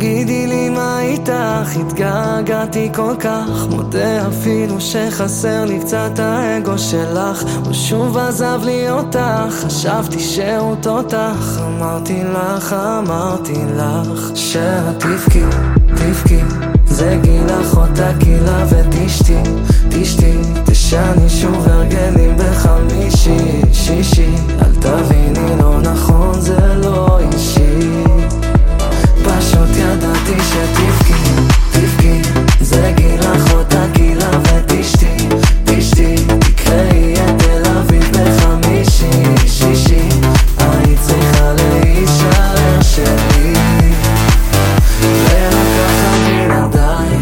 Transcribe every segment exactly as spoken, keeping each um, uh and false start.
תגידי לי מה איתך, התגעגעתי כל כך, מודה אפילו שחסר לי קצת האגו שלך. הוא שוב עזב לי אותך, חשבתי שהוא תותח. אמרתי לך, אמרתי לך שאת תבכי, תבכי, זה גילך אותה גילה ותשתי, תשתי, תשני שוב הרגלים בחמישי, שישי. אל תביני לא נכון, זה לא אישי, פשוט ידעתי שתבכי, תבכי, זה גילך אותה גילה ותשתי, תשתי, תקראי את תל אביב בחמישי, שישי. היית צריכה להישאר שלי ולקחת בלעדיי.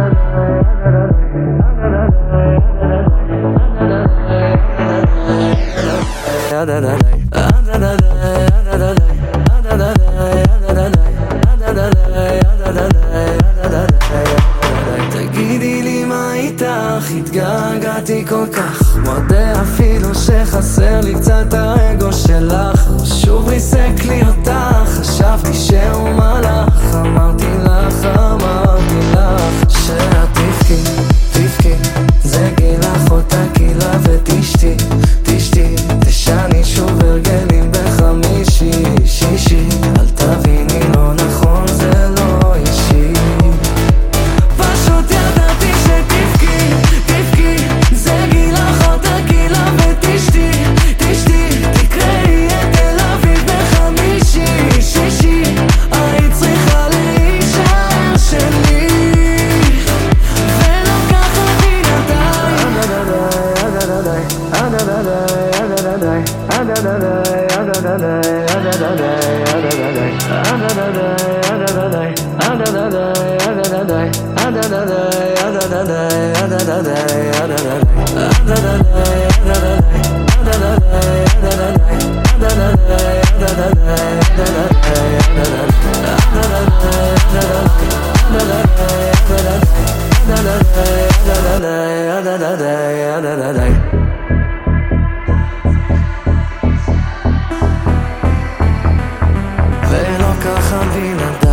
תגידי לי מה איתך, התגעגעתי כל כך, מודה אפילו שחסר לי קצת האגו שלך. הוא שוב ריסק לי אותך, חשבתי שהוא מלאך. אמרתי לך, אמרתי לך שאת תבכי, תבכי, זה גילך אותה גילה ותשתי, תשתי, תשני שוב הרגלים בחמישי, שישי. אל תביני לא נכון, זה לא אישי, פשוט ידעתי שתבכי, תבכי, זה גילך אותה גילה ותשתי, תשתי, תקראי את תל אביב בחמישי, שישי. היית צריכה להישאר שלי ולקחת בלעדיי. ולא ככה בלעדיי.